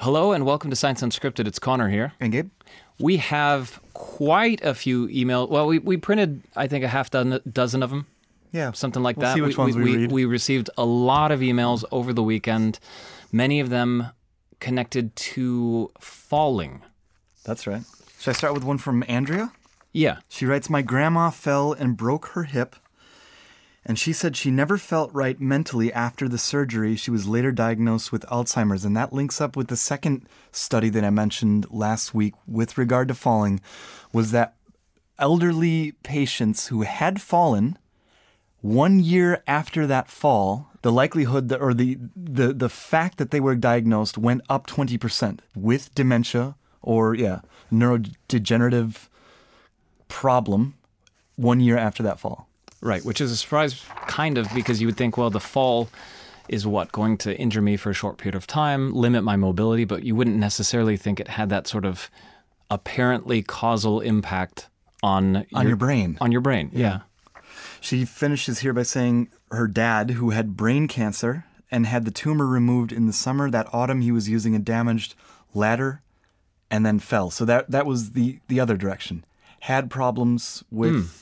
Hello and welcome to Science Unscripted. It's Connor here. And Gabe? We have quite a few emails. Well, we printed, I think, a half dozen of them. Yeah. Something like We'll that. see which ones we read. We received a lot of emails over the weekend, many of them connected to falling. That's right. Should I start with one from Andrea? Yeah. She writes, my grandma fell and broke her hip, and she said she never felt right mentally after the surgery. She was later diagnosed with Alzheimer's, and that links up with the second study that I mentioned last week with regard to falling, was that elderly patients who had fallen 1 year after that fall, the likelihood that, or the fact that they were diagnosed went up 20% with dementia or neurodegenerative problem 1 year after that fall. Right, which is a surprise, kind of, because you would think, well, the fall is going to injure me for a short period of time, limit my mobility, but you wouldn't necessarily think it had that sort of apparently causal impact on your brain. On your brain, yeah. She finishes here by saying her dad, who had brain cancer and had the tumor removed in the summer, that autumn he was using a damaged ladder and then fell. So that was the other direction. Had problems with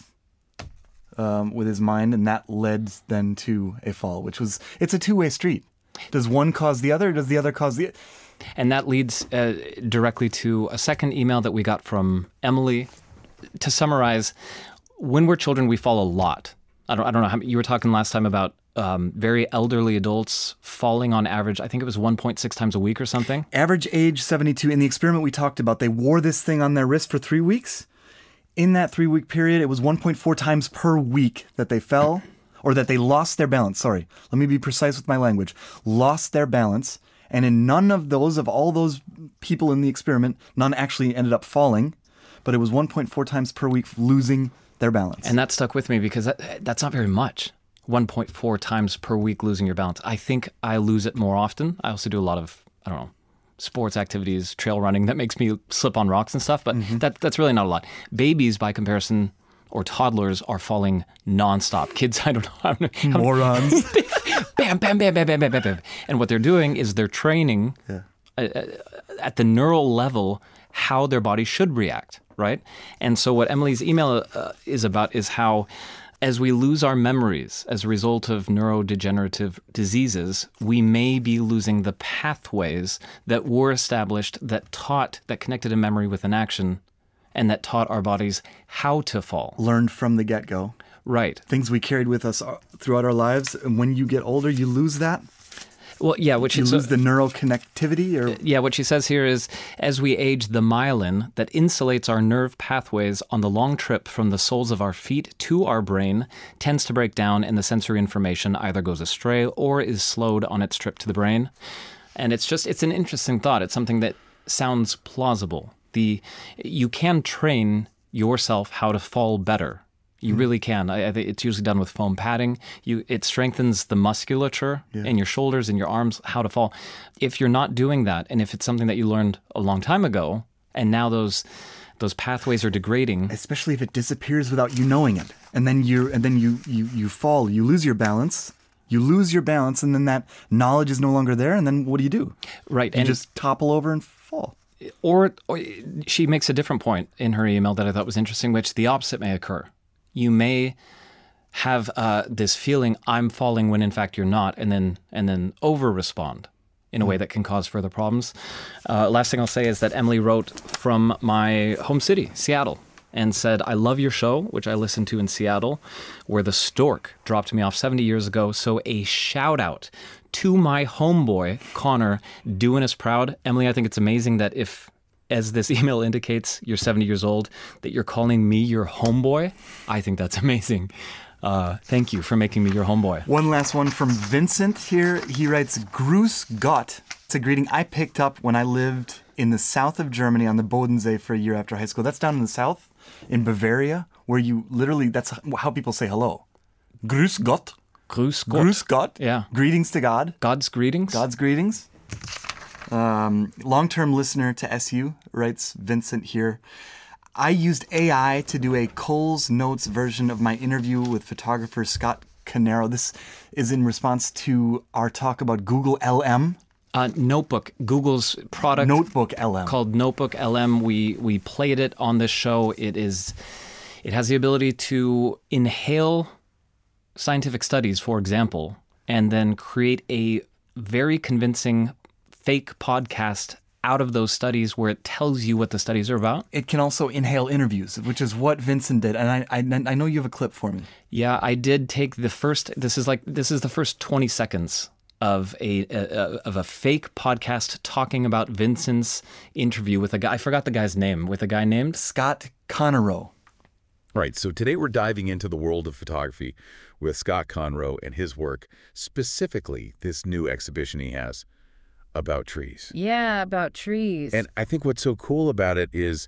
his mind, and that led then to a fall, it's a two-way street. Does one cause the other, or does the other cause the... And that leads directly to a second email that we got from Emily. To summarize, when we're children, we fall a lot. I don't know how you were talking last time about very elderly adults falling on average. I think it was 1.6 times a week or something. Average age 72. In the experiment we talked about, they wore this thing on their wrist for 3 weeks. In that 3-week period, it was 1.4 times per week that they fell, or that they lost their balance. Sorry, let me be precise with my language. Lost their balance. And in none of all those people in the experiment, none actually ended up falling, but it was 1.4 times per week losing their balance. And that stuck with me because that's not very much. 1.4 times per week losing your balance. I think I lose it more often. I also do a lot of, sports activities, trail running that makes me slip on rocks and stuff, but that's really not a lot. Babies, by comparison, or toddlers are falling nonstop. Kids, I don't know. Morons. Bam, bam, bam, bam, bam, bam, bam, bam. And what they're doing is they're training at the neural level how their body should react, right? And so what Emily's email is about is how, as we lose our memories as a result of neurodegenerative diseases, we may be losing the pathways that were established that connected a memory with an action and that taught our bodies how to fall. Learned from the get-go. Right. Things we carried with us throughout our lives. And when you get older, you lose that. Well, yeah, you lose the neural connectivity? Or? Yeah, what she says here is, as we age, the myelin that insulates our nerve pathways on the long trip from the soles of our feet to our brain tends to break down, and the sensory information either goes astray or is slowed on its trip to the brain. And it's an interesting thought. It's something that sounds plausible. You can train yourself how to fall better. You really can. I think it's usually done with foam padding. It strengthens the musculature in your shoulders and your arms, how to fall. If you're not doing that, and if it's something that you learned a long time ago, and now those pathways are degrading, especially if it disappears without you knowing it, and then you fall, you lose your balance. And then that knowledge is no longer there, and then what do? Right, you just topple over and fall. Or she makes a different point in her email that I thought was interesting, which the opposite may occur. You may have this feeling I'm falling when in fact you're not, and then over-respond in a way that can cause further problems. Last thing I'll say is that Emily wrote from my home city, Seattle, and said, I love your show, which I listened to in Seattle, where the stork dropped me off 70 years ago. So a shout out to my homeboy, Connor, doing us proud. Emily, I think it's amazing that as this email indicates, you're 70 years old, that you're calling me your homeboy. I think that's amazing. Thank you for making me your homeboy. One last one from Vincent here. He writes, Grüß Gott. It's a greeting I picked up when I lived in the south of Germany on the Bodensee for a year after high school. That's down in the south, in Bavaria, where you literally, that's how people say hello. Grüß Gott. Grüß Gott. Grüß Gott. Yeah. Greetings to God. God's greetings. God's greetings. Long-term listener to SU, writes Vincent here. I used AI to do a Coles Notes version of my interview with photographer Scott Canaro. This is in response to our talk about Google LM Notebook, Google's product. Notebook LM. Called Notebook LM. We played it on this show. It has the ability to inhale scientific studies, for example, and then create a very convincing fake podcast out of those studies where it tells you what the studies are about. It can also inhale interviews, which is what Vincent did. And I know you have a clip for me. Yeah, I did take the first. This is the first 20 seconds of a fake podcast talking about Vincent's interview with a guy. I forgot the guy's name. With a guy named Scott Conroe. Right. So today we're diving into the world of photography with Scott Conroe and his work, specifically this new exhibition he has about trees. Yeah, about trees. And I think what's so cool about it is,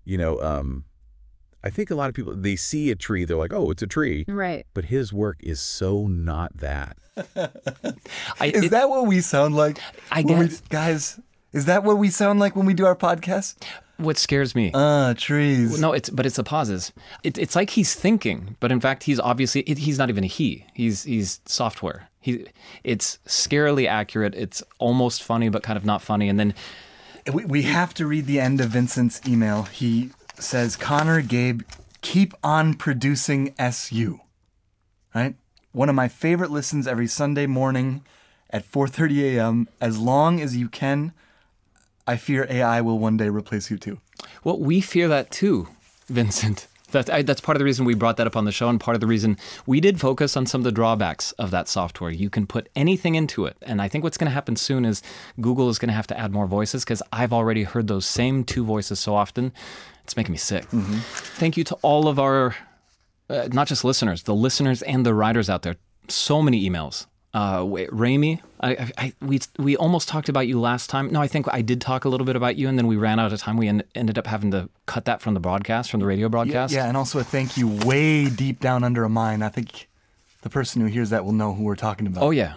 I think a lot of people, they see a tree, they're like, oh, it's a tree. Right. But his work is so not that. Is that what we sound like? I guess. Guys, is that what we sound like when we do our podcast? What scares me? Trees. No, it's the pauses. It's like he's thinking, but in fact, he's obviously he's not even a he. He's software. It's scarily accurate. It's almost funny, but kind of not funny. And then we have to read the end of Vincent's email. He says, Connor, Gabe, keep on producing SU. Right? One of my favorite listens every Sunday morning at 4:30 a.m. As long as you can. I fear AI will one day replace you too. Well, we fear that too, Vincent. That's part of the reason we brought that up on the show, and part of the reason we did focus on some of the drawbacks of that software. You can put anything into it, and I think what's going to happen soon is Google is going to have to add more voices, because I've already heard those same two voices so often. It's making me sick. Mm-hmm. Thank you to all of our, not just listeners, the listeners and the writers out there. So many emails. Rami, we almost talked about you last time. No, I think I did talk a little bit about you, and then we ran out of time. We ended up having to cut that from the broadcast, from the radio broadcast. Yeah, and also a thank you way deep down under a mine. I think the person who hears that will know who we're talking about. Oh, yeah.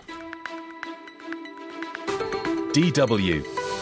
DW.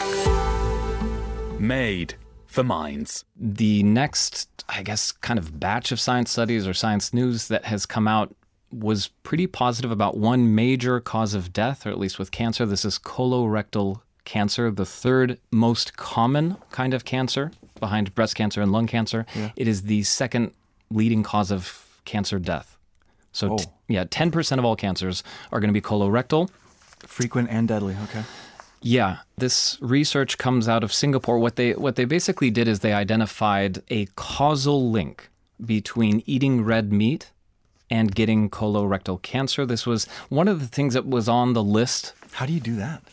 Made for minds. The next, I guess, kind of batch of science studies or science news that has come out was pretty positive about one major cause of death, or at least with cancer. This is colorectal cancer, the third most common kind of cancer behind breast cancer and lung cancer. Yeah. It is the second leading cause of cancer death. So 10% of all cancers are going to be colorectal. Frequent and deadly, okay. Yeah, this research comes out of Singapore. What they basically did is they identified a causal link between eating red meat and getting colorectal cancer. This was one of the things that was on the list. How do you do that?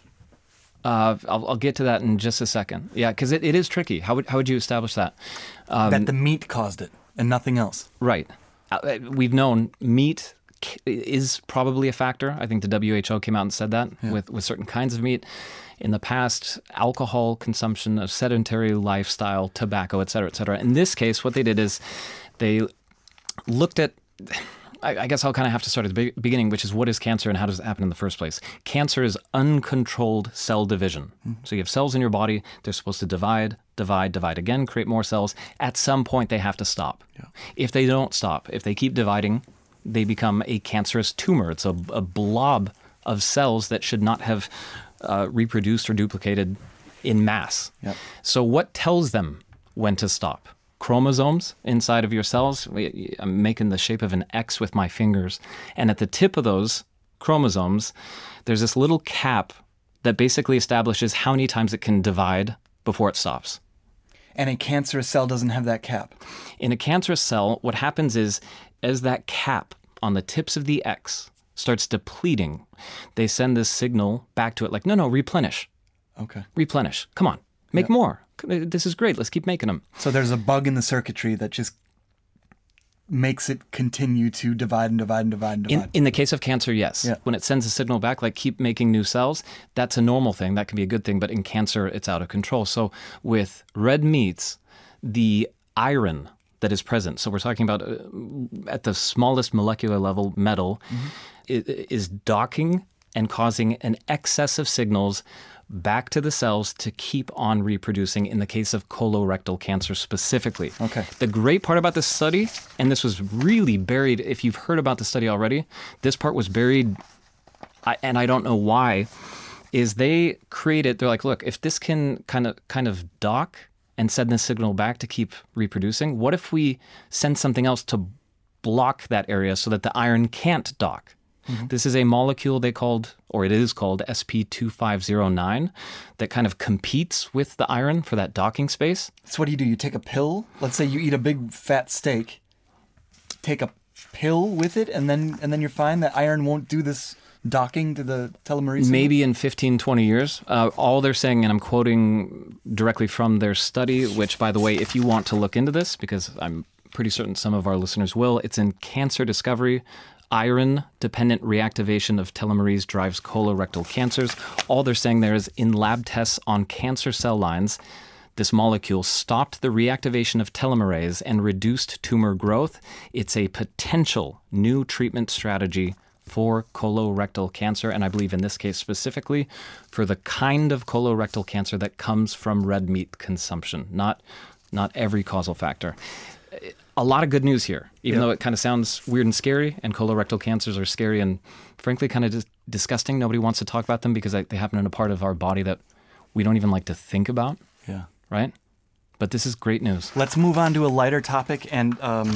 I'll get to that in just a second. Yeah, because it is tricky. How would you establish that? That the meat caused it and nothing else. Right. We've known meat is probably a factor. I think the WHO came out and said that with certain kinds of meat. In the past, alcohol consumption, a sedentary lifestyle, tobacco, et cetera, et cetera. In this case, what they did is they looked at, I guess I'll kind of have to start at the beginning, which is what is cancer and how does it happen in the first place? Cancer is uncontrolled cell division. So you have cells in your body. They're supposed to divide again, create more cells. At some point, they have to stop. Yeah. If they don't stop, if they keep dividing, they become a cancerous tumor. It's a blob of cells that should not have reproduced or duplicated in mass. Yep. So what tells them when to stop? Chromosomes inside of your cells. I'm making the shape of an X with my fingers. And at the tip of those chromosomes, there's this little cap that basically establishes how many times it can divide before it stops. And a cancerous cell doesn't have that cap. In a cancerous cell, what happens is, as that cap on the tips of the X starts depleting, they send this signal back to it like, no, replenish. Okay. Replenish. Come on, make more. This is great. Let's keep making them. So there's a bug in the circuitry that just makes it continue to divide and divide and divide and divide. In the case of cancer, yes. Yeah. When it sends a signal back, like keep making new cells, that's a normal thing. That can be a good thing. But in cancer, it's out of control. So with red meats, the iron that is present, so we're talking about at the smallest molecular level, metal, is docking and causing an excess of signals back to the cells to keep on reproducing in the case of colorectal cancer specifically. Okay. The great part about this study, and this was really buried, if you've heard about the study already, this part was buried, and I don't know why, is they created, they're like, look, if this can kind of dock and send this signal back to keep reproducing, what if we send something else to block that area so that the iron can't dock? This is a molecule it is called sp2509 that kind of competes with the iron for that docking space. So what do? You take a pill? Let's say you eat a big fat steak. Take a pill with it, and then you're fine? That iron won't do this docking to the telomerase? Maybe in 15, 20 years. All they're saying, and I'm quoting directly from their study, which, by the way, if you want to look into this, because I'm pretty certain some of our listeners will, it's in Cancer Discovery. Iron-dependent reactivation of telomerase drives colorectal cancers. All they're saying there is in lab tests on cancer cell lines, this molecule stopped the reactivation of telomerase and reduced tumor growth. It's a potential new treatment strategy for colorectal cancer, and I believe in this case specifically for the kind of colorectal cancer that comes from red meat consumption, not every causal factor. A lot of good news here, even though it kind of sounds weird and scary, and colorectal cancers are scary and frankly kind of disgusting. Nobody wants to talk about them because they happen in a part of our body that we don't even like to think about. Yeah. Right? But this is great news. Let's move on to a lighter topic, and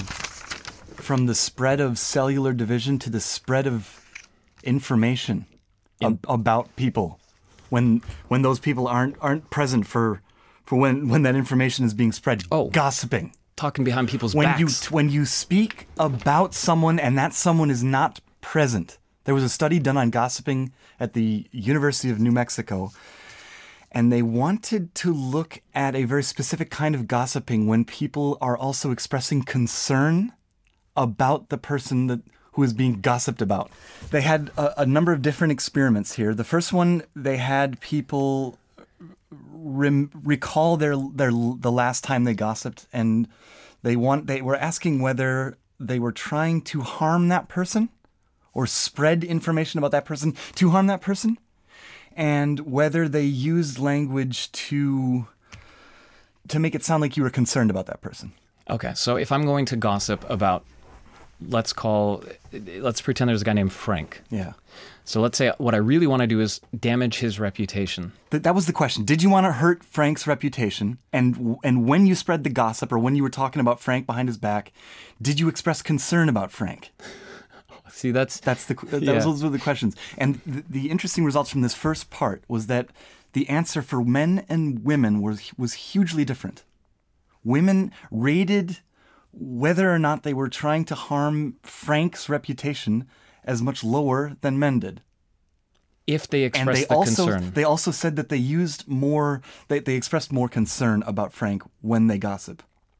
from the spread of cellular division to the spread of information about people, when those people aren't present for when that information is being spread. Gossiping. Talking behind people's backs. When you speak about someone and that someone is not present. There was a study done on gossiping at the University of New Mexico, and they wanted to look at a very specific kind of gossiping when people are also expressing concern about the person who is being gossiped about. They had a number of different experiments here. The first one, they had people recall the last time they gossiped, and they were asking whether they were trying to harm that person or spread information about that person to harm that person, and whether they used language to make it sound like you were concerned about that person. Okay, so if I'm going to gossip about, let's pretend there's a guy named Frank. Yeah. So let's say what I really want to do is damage his reputation. That was the question. Did you want to hurt Frank's reputation? And when you spread the gossip, or when you were talking about Frank behind his back, did you express concern about Frank? See, those were the questions. And the interesting results from this first part was that the answer for men and women was hugely different. Women rated whether or not they were trying to harm Frank's reputation as much lower than men did. If they expressed concern. They also said that they used more, they expressed more concern about Frank when they gossip.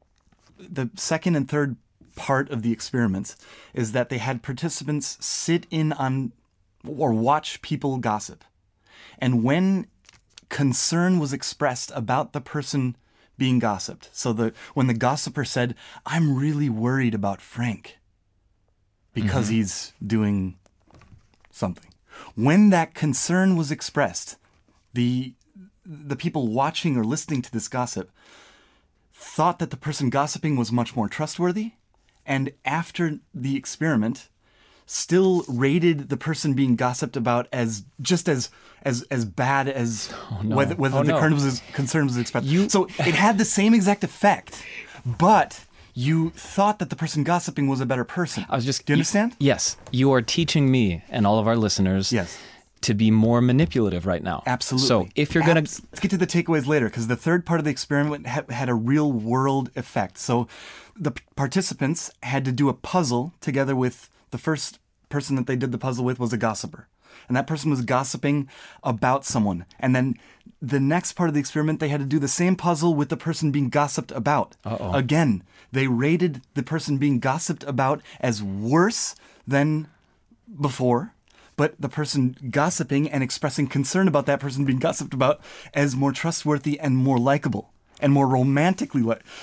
The second and third part of the experiments is that they had participants sit in on or watch people gossip. And when concern was expressed about the person being gossiped, so when the gossiper said, "I'm really worried about Frank because he's doing something," when that concern was expressed, the people watching or listening to this gossip thought that the person gossiping was much more trustworthy, and after the experiment, still rated the person being gossiped about as just as bad as whether the concern was expressed. So it had the same exact effect, but you thought that the person gossiping was a better person. Do you understand? Yes. You are teaching me and all of our listeners to be more manipulative right now. Absolutely. So if you're going to... Let's get to the takeaways later, because the third part of the experiment had a real world effect. So the participants had to do a puzzle together with the first person that they did the puzzle with was a gossiper. And that person was gossiping about someone. And then the next part of the experiment, they had to do the same puzzle with the person being gossiped about. Again, they rated the person being gossiped about as worse than before, but the person gossiping and expressing concern about that person being gossiped about as more trustworthy and more likable and more romantically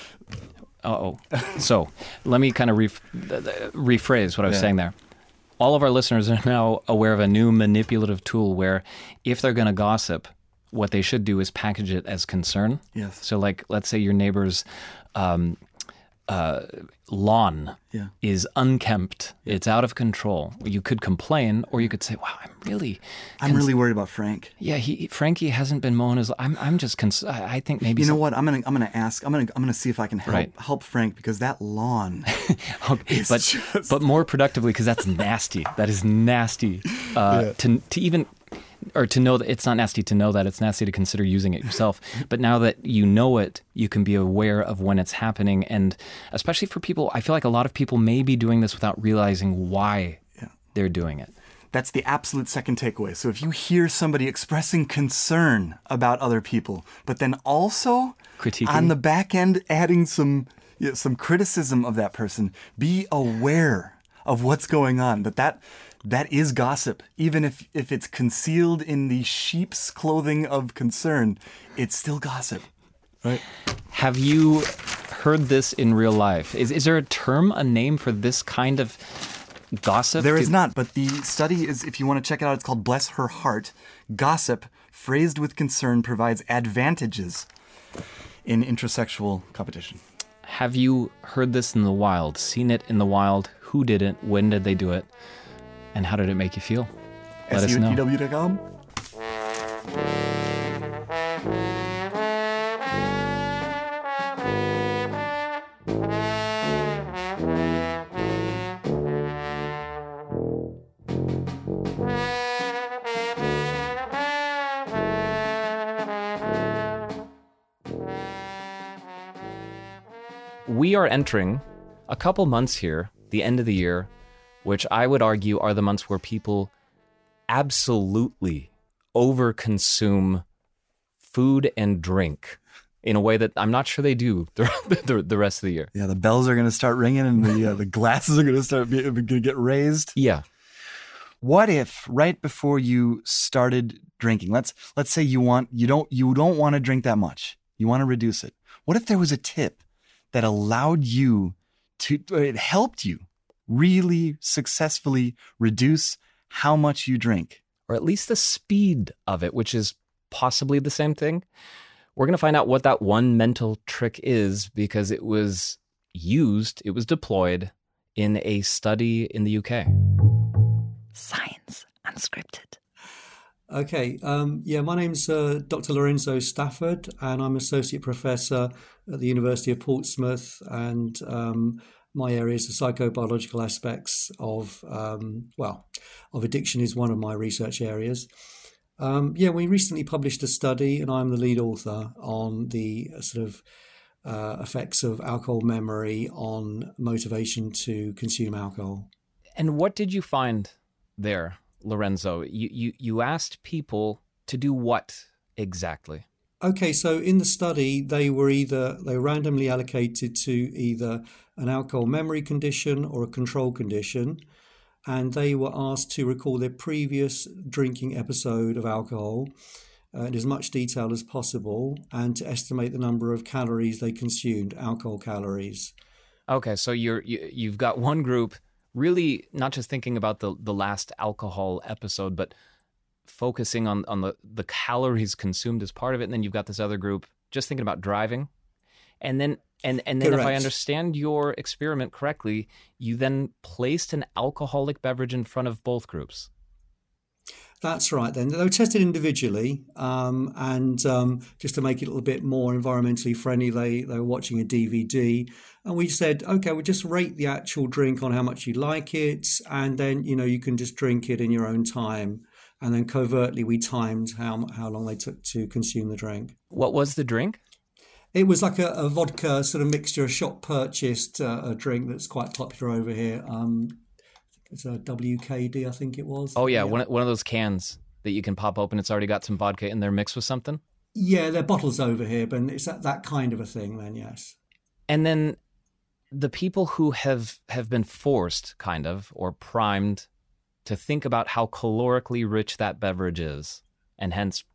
So let me kind of rephrase what I was saying there. All of our listeners are now aware of a new manipulative tool where if they're going to gossip, what they should do is package it as concern. Yes. So like, let's say your neighbor's lawn Yeah. is unkempt, it's out of control, you could complain, or you could say, "Wow, I'm really worried about Frank. yeah, Frankie hasn't been mowing his. I'm just. I think maybe. You know what? I'm gonna ask. I'm gonna see if I can Right. help Frank, because that lawn. Okay, but more productively, because that's nasty. That is nasty. To even. Or to know that it's not nasty to know that, it's nasty to consider using it yourself. But now that you know it, you can be aware of when it's happening. And especially for people, I feel like a lot of people may be doing this without realizing why they're doing it. That's the absolute second takeaway. So if you hear somebody expressing concern about other people, but then also Critiquing. on the back end adding some criticism of that person, be aware of what's going on. That is gossip. Even if it's concealed in the sheep's clothing of concern, it's still gossip. Right? Have you heard this in real life? Is there a name for this kind of gossip? There is not, but the study is, if you want to check it out, it's called Bless Her Heart. Gossip, phrased with concern, provides advantages in intrasexual competition. Have you heard this in the wild, seen it in the wild? Who did it? When did they do it? And how did it make you feel? Let us know. SUTW.com. We are entering a couple months here, the end of the year, which I would argue are the months where people absolutely overconsume food and drink in a way that I'm not sure they do the rest of the year. Yeah, the bells are going to start ringing, and the glasses are going to start going to get raised. Yeah. What if right before you started drinking, let's say you don't want to drink that much, you want to reduce it. What if there was a tip that allowed you it helped you really successfully reduce how much you drink? Or at least the speed of it, which is possibly the same thing. We're going to find out what that one mental trick is, because it was deployed in a study in the UK. Science Unscripted. Okay, my name's Dr. Lorenzo Stafford, and I'm Associate Professor at the University of Portsmouth, and my area is the psychobiological aspects of addiction is one of my research areas. We recently published a study, and I'm the lead author on the effects of alcohol memory on motivation to consume alcohol. And what did you find there, Lorenzo? You asked people to do what exactly? Okay, so in the study, they were randomly allocated to either an alcohol memory condition or a control condition, and they were asked to recall their previous drinking episode of alcohol in as much detail as possible, and to estimate the number of calories they consumed, alcohol calories. Okay, so you've got one group really not just thinking about the last alcohol episode, but focusing on the calories consumed as part of it. And then you've got this other group just thinking about driving. And then if I understand your experiment correctly, you then placed an alcoholic beverage in front of both groups. That's right. Then they were tested individually, and just to make it a little bit more environmentally friendly, they were watching a DVD, and we said, okay, we'll just rate the actual drink on how much you like it, and then you can just drink it in your own time. And then covertly, we timed how long they took to consume the drink. What was the drink? It was like a vodka sort of mixture, a shop purchased a drink that's quite popular over here. It's a WKD, I think it was. Oh, yeah. One of those cans that you can pop open. It's already got some vodka in there mixed with something. Yeah, they're bottles over here, but it's that kind of a thing then, yes. And then the people who have been forced kind of or primed to think about how calorically rich that beverage is, and hence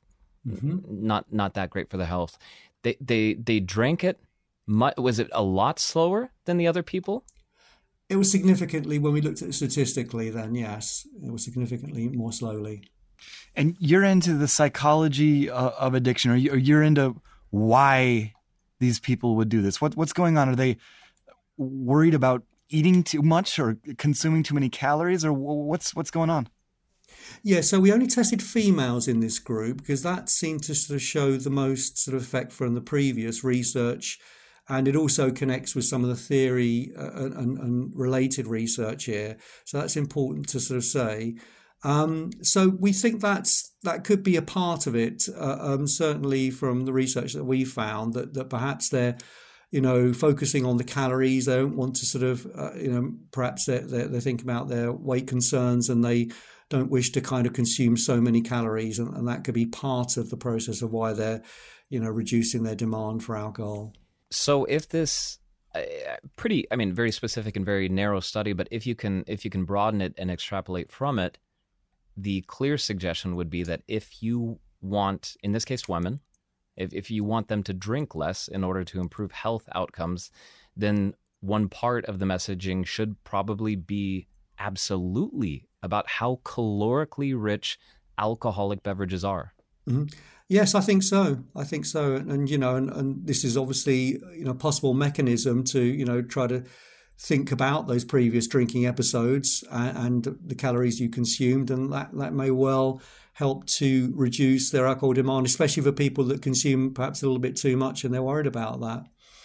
not that great for the health. They drank it. Was it a lot slower than the other people? It was significantly, when we looked at it statistically, then yes, it was significantly more slowly. And you're into the psychology of addiction, or you're into why these people would do this. What's going on? worried about eating too much or consuming too many calories, or what's going on? Yeah, so we only tested females in this group because that seemed to sort of show the most sort of effect from the previous research. And it also connects with some of the theory and related research here. So that's important to sort of say. So we think that could be a part of it, certainly from the research that we found, that perhaps they're, focusing on the calories. They don't want to sort of, perhaps they think about their weight concerns and they don't wish to kind of consume so many calories. And that could be part of the process of why they're, reducing their demand for alcohol. So if this very specific and very narrow study, but if you can broaden it and extrapolate from it, the clear suggestion would be that if you want, in this case, women, if you want them to drink less in order to improve health outcomes, then one part of the messaging should probably be absolutely about how calorically rich alcoholic beverages are. Mm-hmm. Yes, I think so. And and this is obviously, a possible mechanism to, try to think about those previous drinking episodes and the calories you consumed. And that may well help to reduce their alcohol demand, especially for people that consume perhaps a little bit too much and they're worried about that.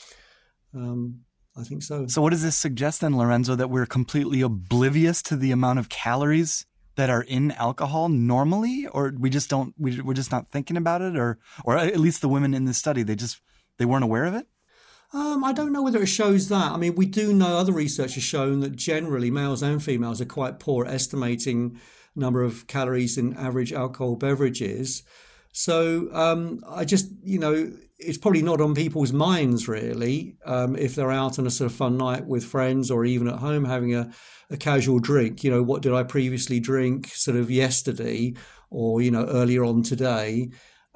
I think so. So what does this suggest then, Lorenzo, that we're completely oblivious to the amount of calories that are in alcohol normally, or we're just not thinking about it, or at least the women in this study, they weren't aware of it? I don't know whether it shows that. I mean, we do know other research has shown that generally males and females are quite poor at estimating number of calories in average alcohol beverages. So I just, it's probably not on people's minds really, if they're out on a sort of fun night with friends or even at home having a casual drink. What did I previously drink sort of yesterday or, earlier on today?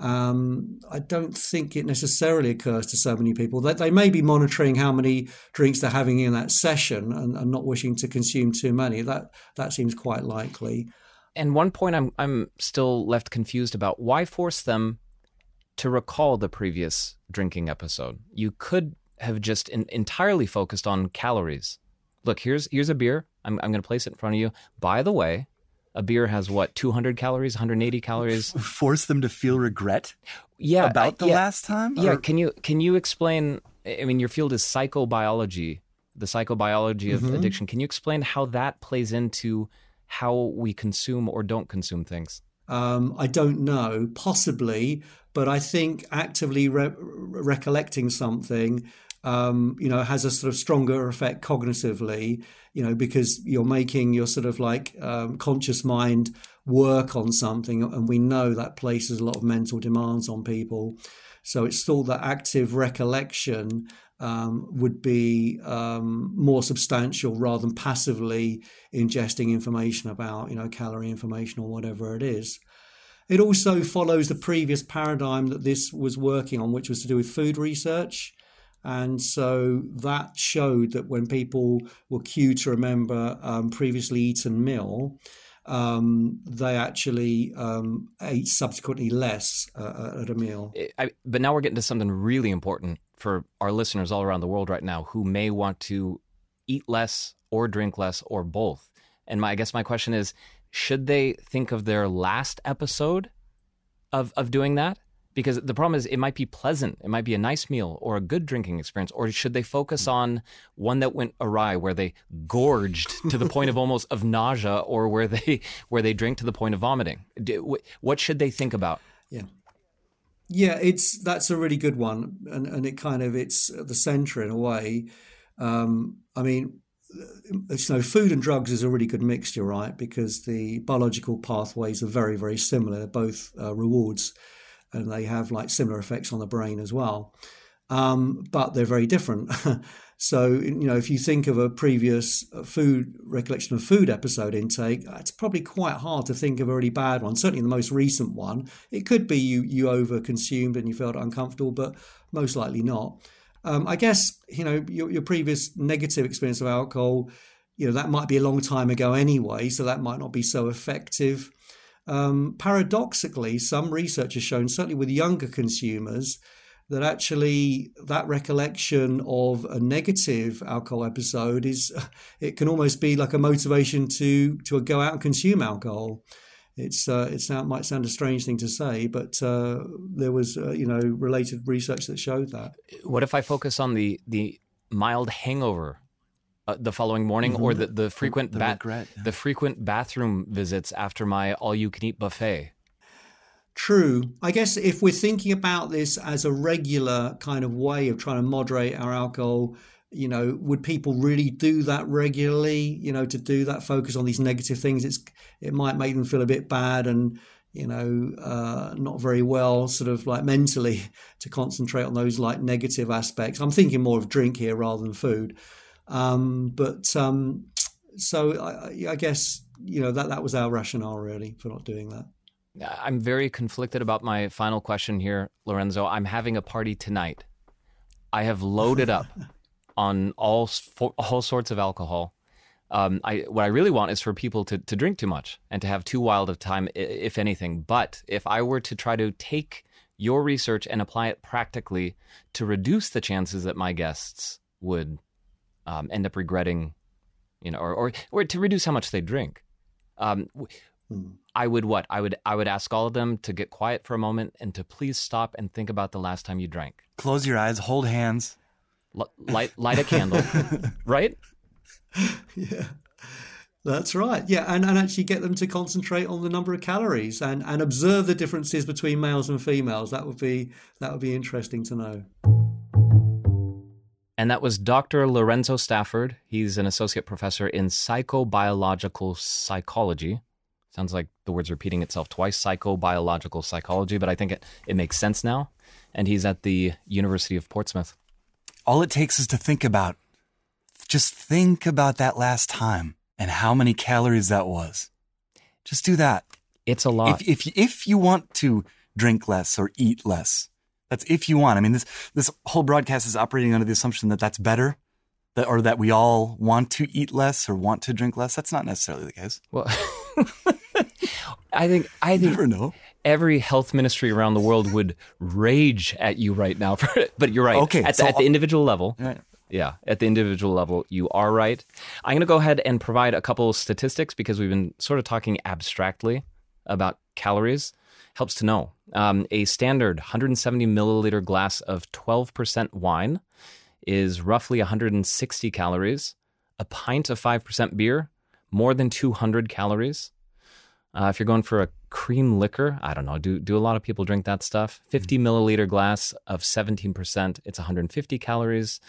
I don't think it necessarily occurs to so many people. That they may be monitoring how many drinks they're having in that session and not wishing to consume too many. That seems quite likely. And one point I'm still left confused about: why force them to recall the previous drinking episode? You could have just entirely focused on calories. Look, here's a beer. I'm going to place it in front of you. By the way, a beer has what, 200 calories, 180 calories? Force them to feel regret about the last time? Yeah, can you explain, I mean, your field is psychobiology, the psychobiology of addiction. Can you explain how that plays into how we consume or don't consume things? I don't know, possibly, but I think actively recollecting something has a sort of stronger effect cognitively, because you're making your sort of like conscious mind work on something. And we know that places a lot of mental demands on people. So it's thought that active recollection would be more substantial rather than passively ingesting information about, calorie information or whatever it is. It also follows the previous paradigm that this was working on, which was to do with food research. And so that showed that when people were cued to remember previously eaten meal, they actually ate subsequently less at a meal. But now we're getting to something really important for our listeners all around the world right now who may want to eat less or drink less or both. And I guess my question is, should they think of their last episode of doing that? Because the problem is it might be pleasant. It might be a nice meal or a good drinking experience. Or should they focus on one that went awry, where they gorged to the point of nausea, or where they drank to the point of vomiting? What should they think about? Yeah, that's a really good one. And it's at the center in a way. Food and drugs is a really good mixture, right? Because the biological pathways are very, very similar. They're both rewards. And they have like similar effects on the brain as well. But they're very different. So, if you think of a previous recollection of food episode intake, it's probably quite hard to think of a really bad one. Certainly the most recent one. It could be you over-consumed and you felt uncomfortable, but most likely not. I guess, your previous negative experience of alcohol, that might be a long time ago anyway, so that might not be so effective. Paradoxically, some research has shown, certainly with younger consumers, that actually that recollection of a negative alcohol episode it can almost be like a motivation to go out and consume alcohol. It might sound a strange thing to say, but there was related research that showed that. What if I focus on the mild hangover the following morning, or the frequent the frequent bathroom visits after my all-you-can-eat buffet? True. I guess if we're thinking about this as a regular kind of way of trying to moderate our alcohol, would people really do that regularly? To do that, focus on these negative things, it might make them feel a bit bad and not very well, sort of like mentally, to concentrate on those like negative aspects. I'm thinking more of drink here rather than food. So I guess that was our rationale really for not doing that. I'm very conflicted about my final question here, Lorenzo. I'm having a party tonight. I have loaded up on all sorts of alcohol. What I really want is for people to drink too much and to have too wild of time, if anything. But if I were to try to take your research and apply it practically to reduce the chances that my guests would end up regretting, or to reduce how much they drink, I would what? I would ask all of them to get quiet for a moment and to please stop and think about the last time you drank. Close your eyes, hold hands. Light a candle, right? Yeah, that's right. Yeah, and actually get them to concentrate on the number of calories and observe the differences between males and females. That would be interesting to know. And that was Dr. Lorenzo Stafford. He's an associate professor in psychobiological psychology. Sounds like the word's repeating itself twice, psychobiological psychology, but I think it makes sense now. And he's at the University of Portsmouth. All it takes is to think about that last time and how many calories that was. Just do that. It's a lot. If you want to drink less or eat less, that's if you want. I mean, this whole broadcast is operating under the assumption that that's better, or that we all want to eat less or want to drink less. That's not necessarily the case. Well, I think you never know. Every health ministry around the world would rage at you right now for it. But you're right. Okay, at the individual level. Right. Yeah, at the individual level, you are right. I'm going to go ahead and provide a couple of statistics because we've been sort of talking abstractly about calories. Helps to know. A standard 170 milliliter glass of 12% wine is roughly 160 calories. A pint of 5% beer, more than 200 calories. If you're going for a cream liquor, I don't know, do a lot of people drink that stuff? 50 milliliter glass of 17%, it's 150 calories.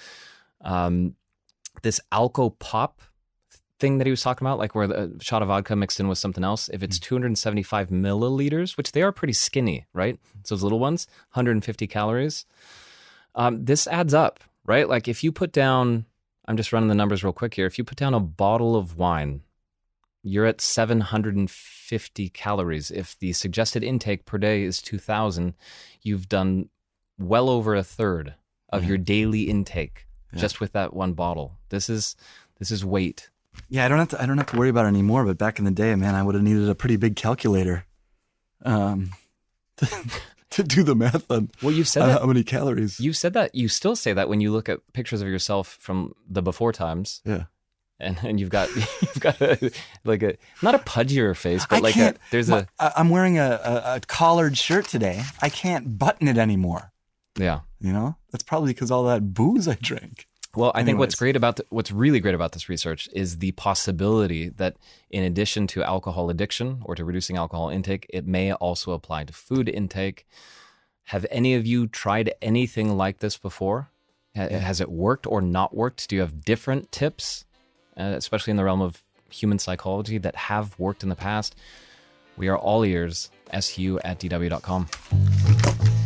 This Alco Pop thing that he was talking about, like where a shot of vodka mixed in with something else, if it's 275 milliliters, which they are pretty skinny, right? So those little ones, 150 calories. This adds up, right? Like if you put down, I'm just running the numbers real quick here. If you put down a bottle of wine, you're at 750 calories. If the suggested intake per day is 2,000, you've done well over a third of your daily intake just with that one bottle. This is weight. Yeah, I don't have to worry about it anymore. But back in the day, man, I would have needed a pretty big calculator to do the math on. Well, you've said that, how many calories. You said that. You still say that when you look at pictures of yourself from the before times. Yeah. And you've got like a not a pudgier face, but I'm wearing a collared shirt today. I can't button it anymore. Yeah, that's probably because all that booze I drank. Well, I think what's really great about this research is the possibility that in addition to alcohol addiction or to reducing alcohol intake, it may also apply to food intake. Have any of you tried anything like this before? Has it worked or not worked? Do you have different tips, especially in the realm of human psychology, that have worked in the past? We are all ears. SU@dw.com.